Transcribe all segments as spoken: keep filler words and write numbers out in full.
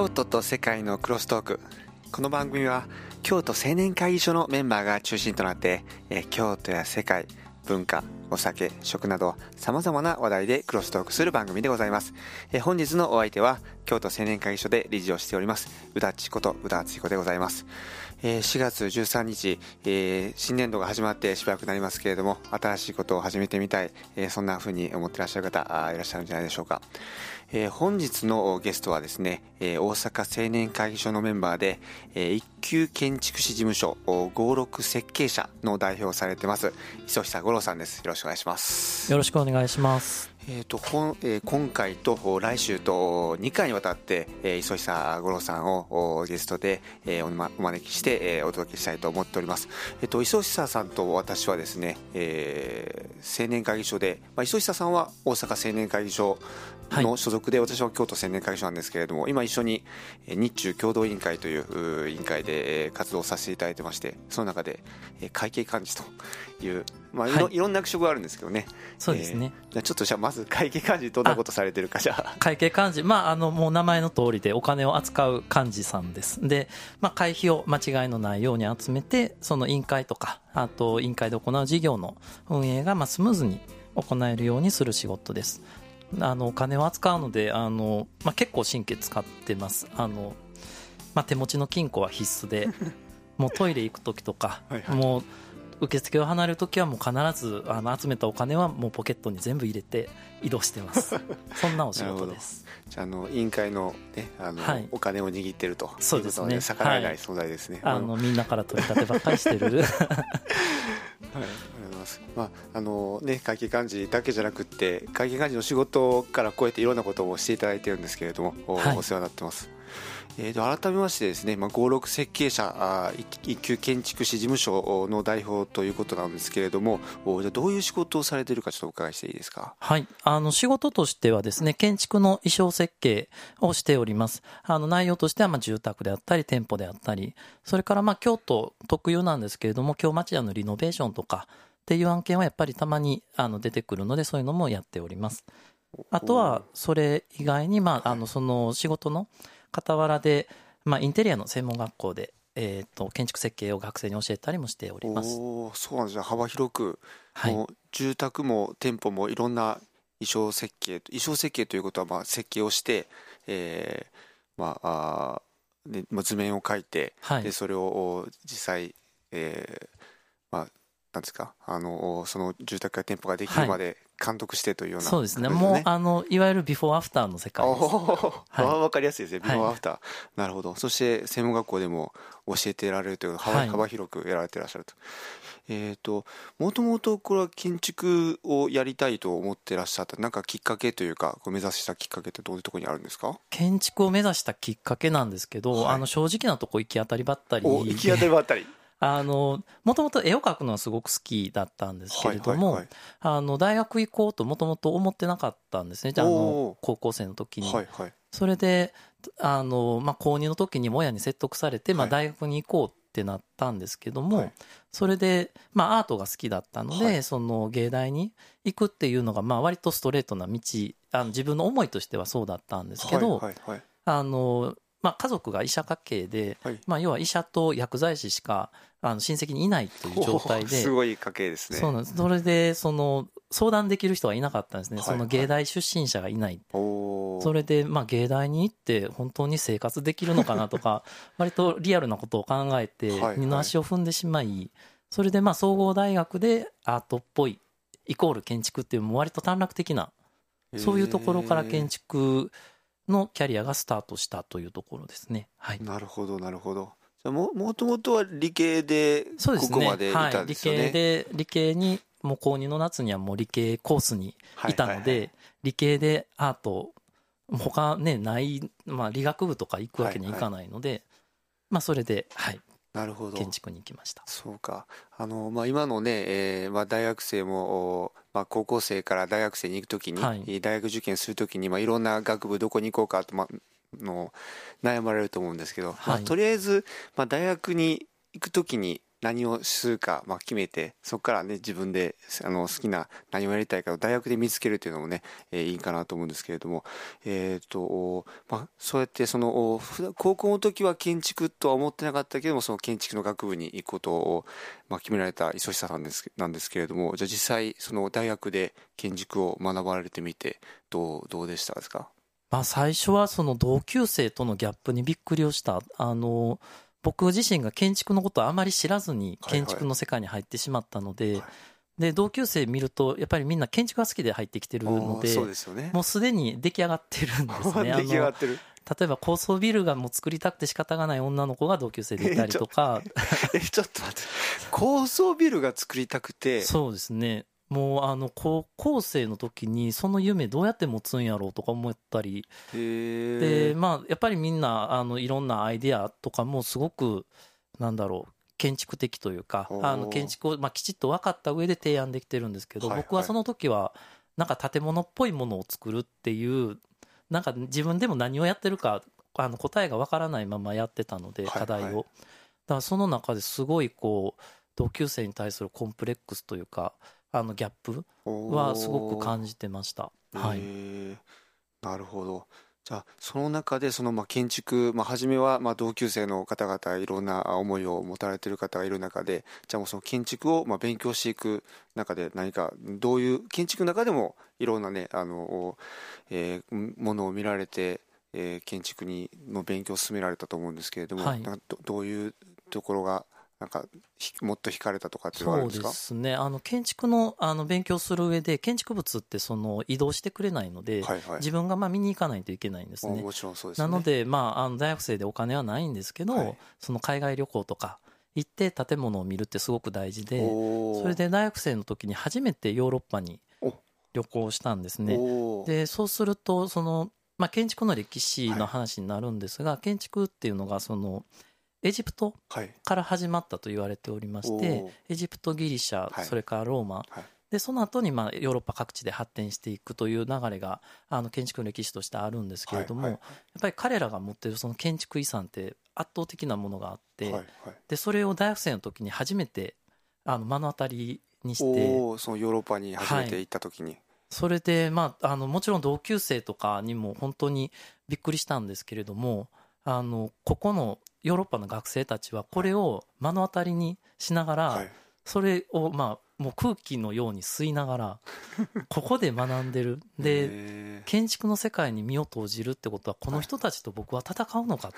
京都と世界のクロストーク。この番組は京都青年会議所のメンバーが中心となって、え京都や世界、文化、お酒、食など様々な話題でクロストークする番組でございます。え本日のお相手は京都青年会議所で理事をしております宇田千子と宇田敦彦でございます。えー、しがつじゅうさんにち、えー、新年度が始まってしばらくなりますけれども、新しいことを始めてみたい、えー、そんな風に思っていらっしゃる方あいらっしゃるんじゃないでしょうか。えー、本日のゲストはですね、えー、大阪青年会議所のメンバーで、えー、一級建築士事務所ごろく設計社の代表をされてます磯久五郎さんです。よろしくお願いします。 よろしくお願いします。 えーとこんえー、今回と来週とにかいにわたって、えー、磯久五郎さんをゲストで、えー、お, ま、お招きして、えー、お届けしたいと思っております。えー、と磯久さんと私はですね、えー、青年会議所で、まあ、磯久さんは大阪青年会議所の所属で、はい、私は京都青年会議所なんですけれども、今一緒に日中共同委員会という委員会で活動させていただいてまして、その中で会計幹事という、まあ、いろ、はい、いろんな役職があるんですけどね。 そうですね、 えー、じゃあちょっとじゃあまず会計幹事どんなことされてるか。じゃあ会計幹事、まあ、あのもう名前の通りでお金を扱う幹事さんです。で、まあ、会費を間違いのないように集めて、その委員会とかあと委員会で行う事業の運営がまあスムーズに行えるようにする仕事です。あのお金を扱うのであの、まあ、結構神経使ってます。あの、まあ、手持ちの金庫は必須でもうトイレ行く時とかはい、はい、もう受付を離れるときはもう必ずあの集めたお金はもうポケットに全部入れて移動してますそんなお仕事です。 じゃあ、あの委員会の、ね、あの、はい、お金を握ってるとそうですね、 逆らえない存在ですね、 はい、あのみんなから取り立てばっかりしてるはい、 まああのね、会計幹事だけじゃなくって会計幹事の仕事から超えていろんなことをしていただいてるんですけれども、はい、お世話になってます。えー、と改めましてですね、まあ、ごろく設計社あ一級建築士事務所の代表ということなんですけれども、じゃあどういう仕事をされているかちょっとお伺いしていいですか。 はい、あの仕事としてはですね、建築の衣装設計をしております。あの内容としてはまあ住宅であったり店舗であったり、それからまあ京都特有なんですけれども京町屋のリノベーションとかっていう案件はやっぱりたまにあの出てくるので、そういうのもやっております。あとはそれ以外にまああのその仕事の傍らで、まあ、インテリアの専門学校で、えー、と建築設計を学生に教えたりもしております。 おそうなんですね。幅広く、 はい、 もう住宅も店舗もいろんな衣装設計衣装設計ということはまあ設計をして、えーまああ、ね、図面を描いて、はい、でそれを実際、えーまあ、なんですかあのその住宅や店舗ができるまで監督してというような、ね、 そうですね、もうあのいわゆるビフォーアフターの世界です。 はい、分かりやすいですね、ビフォーアフター、はい、なるほど。そして専門学校でも教えてられるという幅、はい、幅広くやられてらっしゃると。えーと、もともとこれは建築をやりたいと思ってらっしゃった、なんかきっかけというか、目指したきっかけってどういうところにあるんですか。 建築を目指したきっかけなんですけど、はい、あの正直なとこ行き当たりばったり行き当たりばったりあのもともと絵を描くのはすごく好きだったんですけれども、はいはいはい、あの大学行こうともともと思ってなかったんですね。あの高校生の時に、はいはい、それであの、まあ、高にの時にも親に説得されて、まあ、大学に行こうってなったんですけども、はい、それで、まあ、アートが好きだったので、はい、その芸大に行くっていうのがまあ割とストレートな道、あの自分の思いとしてはそうだったんですけど、はいはいはい、あのまあ、家族が医者家系で、はい、まあ、要は医者と薬剤師しかあの親戚にいないという状態で、 すごい家系ですね。 そうなんです。それでその相談できる人はいなかったんですね、はいはい、その芸大出身者がいない。それでまあ芸大に行って本当に生活できるのかなとか割とリアルなことを考えて二の足を踏んでしまい、はいはい、それでまあ総合大学でアートっぽいイコール建築っていう割と短絡的なそういうところから建築のキャリアがスタートしたというところですね。はい、 なるほどなるほど。じゃあ も, もともとは理系でここまでいたんですよね。 はい、理系で理系にもう高にの夏にはもう理系コースにいたので、はいはいはい、理系でアート他ねない、まあ、理学部とか行くわけにいかないので、はいはい、まあ、それで、はい、 なるほど建築に行きました。 そうか。あの、まあ、今のね、えーまあ、大学生も、まあ、高校生から大学生に行くときに、はい、大学受験するときに、まあ、いろんな学部どこに行こうかと、まあ、の悩まれると思うんですけど、はい、まあ、とりあえず、まあ、大学に行くときに何をするか、まあ、決めて、そこからね、自分であの好きな何をやりたいかを大学で見つけるというのもね、えー、いいかなと思うんですけれども、えっと、まあ、そうやってその高校の時は建築とは思ってなかったけども、その建築の学部に行くことを、まあ、決められた磯下さんですなんですけれども、じゃあ実際その大学で建築を学ばれてみてどうどうでしたですか？ まあ、最初はその同級生とのギャップにびっくりをした。あの僕自身が建築のことをあまり知らずに建築の世界に入ってしまったので、はいはい、で同級生見るとやっぱりみんな建築が好きで入ってきてるので、 そうですよね、 もうすでに出来上がってるんですね。 出来上がってる。 例えば高層ビルがもう作りたくて仕方がない女の子が同級生でいたりとかえちょっと待って高層ビルが作りたくて。 そうですね、もうあの高校生の時にその夢どうやって持つんやろうとか思ったりで、まあ、やっぱりみんなあのいろんなアイデアとかもすごくなんだろう建築的というかあの建築をまあきちっと分かった上で提案できてるんですけど、僕はその時はなんか建物っぽいものを作るっていうなんか自分でも何をやってるかあの答えが分からないままやってたので課題を、だからその中ですごいこう同級生に対するコンプレックスというかあのギャップはすごく感じてました。はい、 なるほど。じゃあその中でそのまあ建築、まあ、初めはまあ同級生の方々いろんな思いを持たれている方がいる中で、じゃあもうその建築をまあ勉強していく中で何かどういう建築の中でもいろんなねあの、えー、ものを見られて、えー、建築にの勉強を進められたと思うんですけれども、はい、なんか ど, どういうところがなんかもっと惹かれたとかっていうのはあるんですか？ そうですね、あの建築 の, あの勉強する上で建築物ってその移動してくれないので、はいはい、自分がまあ見に行かないといけないんですね。 もちろんそうですね。 なので、まあ、あの大学生でお金はないんですけど、はい、その海外旅行とか行って建物を見るってすごく大事で、それで大学生の時に初めてヨーロッパに旅行したんですね。でそうするとその、まあ、建築の歴史の話になるんですが、はい、建築っていうのがそのエジプトから始まったと言われておりまして、はい、エジプト、ギリシャ、はい、それからローマ、はい、でその後にまあヨーロッパ各地で発展していくという流れがあの建築の歴史としてあるんですけれども、はいはい、やっぱり彼らが持っているその建築遺産って圧倒的なものがあって、はいはい、でそれを大学生の時に初めてあの目の当たりにして、 おそのヨーロッパに初めて行った時に、はい、 それで、まあ、あのもちろん同級生とかにも本当にびっくりしたんですけれども、あのここのヨーロッパの学生たちはこれを目の当たりにしながら、はい、それをまあもう空気のように吸いながらここで学んでる。で建築の世界に身を投じるってことはこの人たちと僕は戦うのか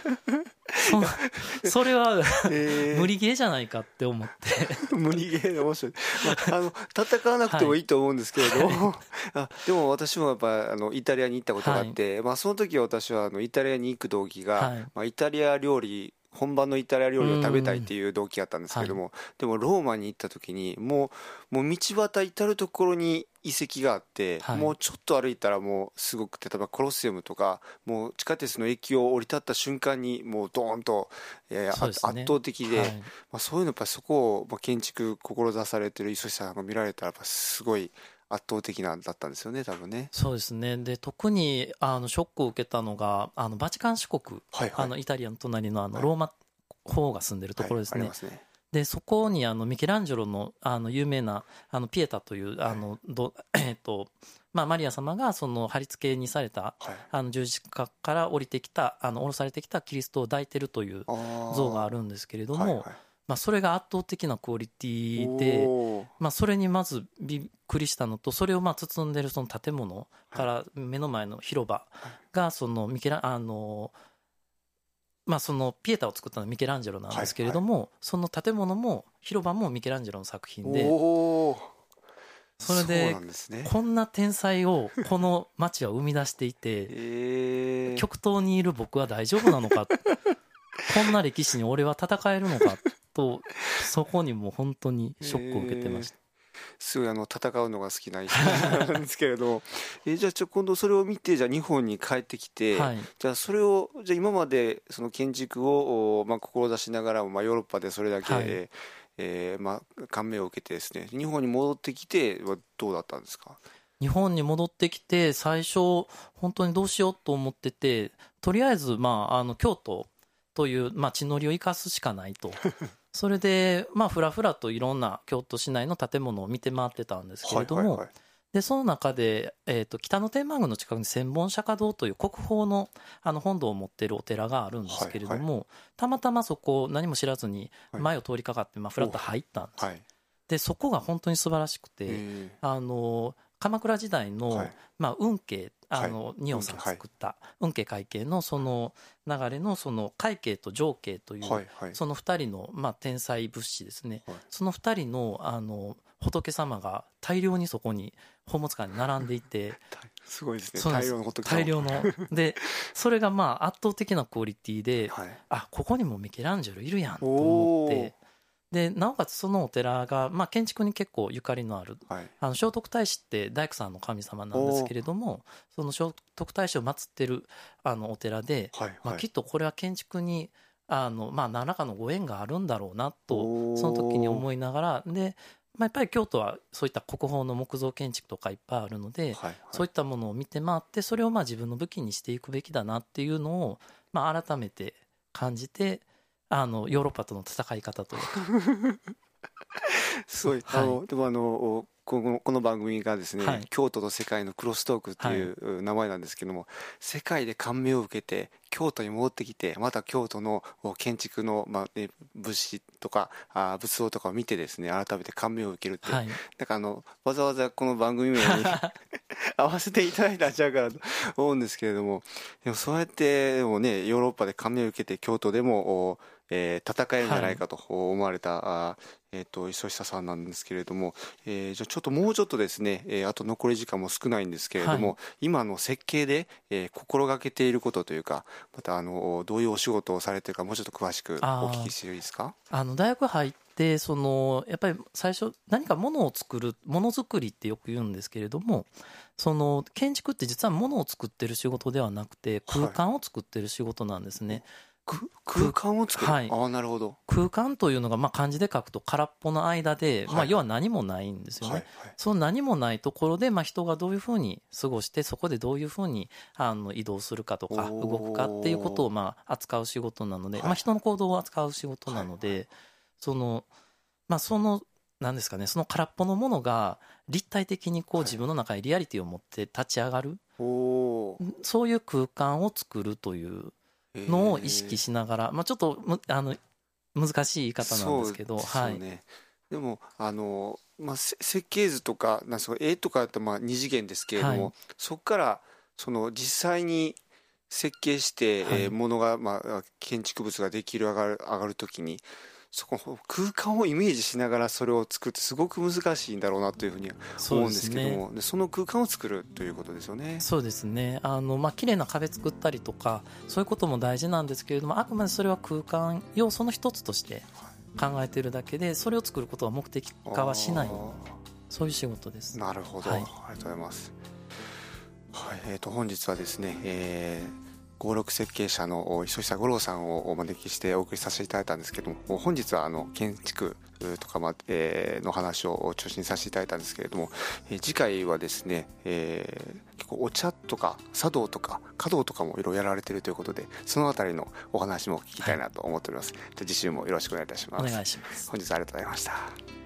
そ, それは無理ゲーじゃないかって思って無理ゲーで面白い、まあ、あの戦わなくてもいいと思うんですけれど、はい、あでも私もやっぱあのイタリアに行ったことがあって、はい、まあ、その時は私はあのイタリアに行く動機が、はい、まあ、イタリア料理本場のイタリア料理を食べたいっていう動機があったんですけども、はい、でもローマに行った時にもう、もう道端至る所に遺跡があって、はい、もうちょっと歩いたらもうすごく例えばコロッセウムとかもう地下鉄の駅を降り立った瞬間にもうドーンと、えーね、圧倒的で、はい、まあ、そういうのやっぱそこを、まあ、建築志されてる磯下さんが見られたらやっぱすごい圧倒的なんだったんですよね、多分ね。 そうですね。で特にあのショックを受けたのがあのバチカン市国、はいはい、あのイタリアの隣のあのローマ法が住んでるところですね。はいはい、ありますね。でそこにあのミケランジェロのあの有名なあのピエタというあの、はい、えっとまあ、マリア様がその貼り付けにされた、はい、あの十字架から降りてきたあの降ろされてきたキリストを抱いてるという像があるんですけれども、はいはい、まあ、それが圧倒的なクオリティで、まあ、それにまずびっくりしたのと、それをまあ包んでるその建物から目の前の広場がそのミケラあのまあ、そのピエタを作ったのはミケランジェロなんですけれども、はいはい、その建物も広場もミケランジェロの作品で、 おそれでこんな天才をこの町は生み出していて、 えー、 極東にいる僕は大丈夫なのかこんな歴史に俺は戦えるのかと、そこにも本当にショックを受けてました。 すごいあの戦うのが好きな人なんですけれどえじゃあちょ今度それを見てじゃあ日本に帰ってきて、はい、じゃあそれをじゃあ今までその建築を、まあ、志しながらも、まあ、ヨーロッパでそれだけ、はい、えーまあ、感銘を受けてですね、日本に戻ってきてはどうだったんですか？ 日本に戻ってきて最初本当にどうしようと思ってて、とりあえず、まあ、あの京都という、まあ、地の利を生かすしかないとそれでまあふらふらといろんな京都市内の建物を見て回ってたんですけれども、はいはいはい、でその中で、えーと、北野天満宮の近くに千本釈迦堂という国宝 の, あの本堂を持っているお寺があるんですけれども、はいはい、たまたまそこ何も知らずに前を通りかかって、まあ、ふらっと入ったんです、はい、でそこが本当に素晴らしくて、あの鎌倉時代の、はい、まあ、運慶あの、はい、仁王さんが作った運慶快慶のその流れのその快慶と上慶という、はいはい、そのふたりの、まあ、天才仏師ですね、はい、そのふたりの、あの仏様が大量にそこに宝物館に並んでいてすごいですね、大量の仏様、 大量のでそれがまあ圧倒的なクオリティで、はい、あここにもミケランジェロいるやんと思って、でなおかつそのお寺が、まあ、建築に結構ゆかりのある、はい、あの聖徳太子って大工さんの神様なんですけれども、その聖徳太子を祀ってるあのお寺で、はいはい、まあ、きっとこれは建築にあの、まあ、何らかのご縁があるんだろうなとその時に思いながら、で、まあ、やっぱり京都はそういった国宝の木造建築とかいっぱいあるので、はいはい、そういったものを見て回ってそれをまあ自分の武器にしていくべきだなっていうのを、まあ、改めて感じて、あのヨーロッパとの戦い方というかすごい、はい、あのでもあのこの、この番組がですね、はい、京都と世界のクロストークっていう名前なんですけども、はい、世界で感銘を受けて京都に戻ってきてまた京都の建築の、まあね、物資とかあ仏像とかを見てですね改めて感銘を受けるって、はい、なんかあのわざわざこの番組名に合わせていただいたんちゃうかなと思うんですけれども、でもそうやってでも、ね、ヨーロッパで感銘を受けて京都でもえー、戦えるんじゃないかと思われた、はい、えー、と磯久さんなんですけれども、えー、じゃあちょっともうちょっとですね、えー、あと残り時間も少ないんですけれども、はい、今の設計で、えー、心がけていることというか、またあのどういうお仕事をされているかもうちょっと詳しくお聞きしていいですか。 あの大学入ってそのやっぱり最初何かものを作るものづくりってよく言うんですけれども、その建築って実はものを作ってる仕事ではなくて空間を作ってる仕事なんですね、はい、 空間を作る、はい、ああなるほど。 空間というのがまあ漢字で書くと空っぽの間で、まあ要は何もないんですよね、はいはい、その何もないところでまあ人がどういうふうに過ごしてそこでどういうふうにあの移動するかとか動くかっていうことをまあ扱う仕事なので、まあ人の行動を扱う仕事なので、そのまあそのなんですかね、その空っぽのものが立体的にこう自分の中にリアリティを持って立ち上がる、そういう空間を作るというのを意識しながら、まあ、ちょっとあの難しい言い方なんですけど、 そうですよね、はい、でもあの、まあ、設計図とかなんか絵とかだとまあに次元ですけれども、はい、そこからその実際に設計して、はい、えー、ものが、まあ、建築物ができる上がる上がるときにそこ空間をイメージしながらそれを作ってすごく難しいんだろうなというふうに思うんですけども、 そ, で、ね、その空間を作るということですよね。 そうですね、あの、まあ、綺麗な壁作ったりとかそういうことも大事なんですけれども、あくまでそれは空間要素の一つとして考えているだけでそれを作ることは目的化はしない、そういう仕事です。 なるほど、はい、ありがとうございます、はい、えー、と本日はですね、えー合六設計者の磯久五郎さんをお招きしてお送りさせていただいたんですけども、本日はあの建築とか、まえー、の話を中心にさせていただいたんですけれども、えー、次回はですね、えー、結構お茶とか茶道とか華道とかもいろいろやられているということで、そのあたりのお話も聞きたいなと思っております、はい、じゃあ次週もよろしくお願いいたします。 お願いします。 本日はありがとうございました。